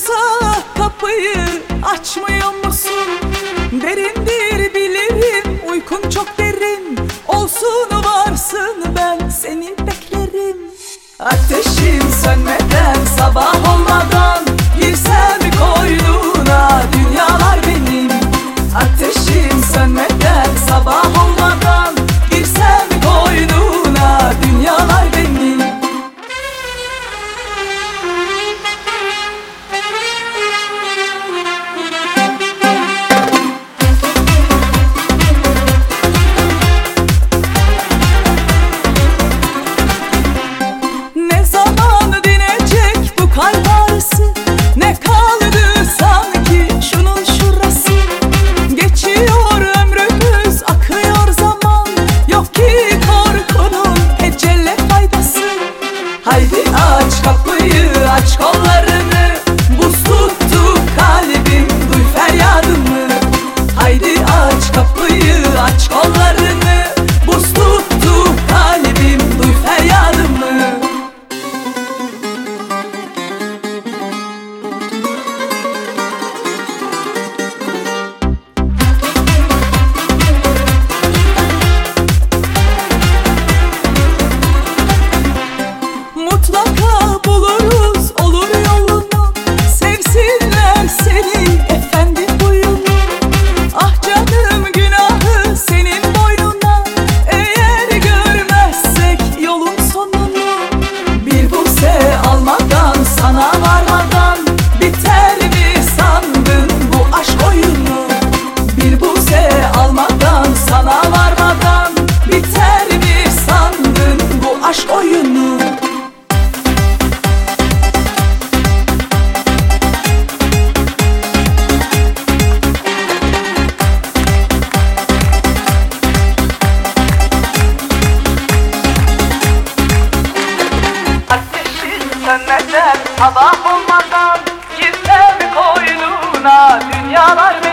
Yoksa kapıyı açmıyor musun? Derindir bilirim, uykun çok derin. Olsun varsın, ben seni beklerim. Ateşim sönmeden, sabah olmadan girsem koynuna, dünyalar benim. Ateşim sönmeden, sabah olmadan girsem koynuna, dünyalar benim. Ne zaman dinecek bu kalp ağrısı? Ne kaldı sanki şunun şurası? Geçiyor ömrümüz, akıyor zaman. Yok ki korkunun ecele faydası. Haydi aç kapıyı, aç kollarını. Buz tuttu kalbim, duy feryadımı. Haydi aç kapıyı, aç kollarını. Buz tuttu kalbim, duy feryadımı. Mutlaka buluruz, olur yolunu. Sevsinler seni, efendi huyunu. Ah canım, günahı senin boynuna. Eğer görmezsek yolun sonunu. Bir buse almadan, sana varmadan biter mi sandın bu aşk oyunu? Bir buse almadan, sana varmadan biter mi sandın bu aşk oyunu? Sönmeden, sabah olmadan girsem koynuna, dünyalar benim.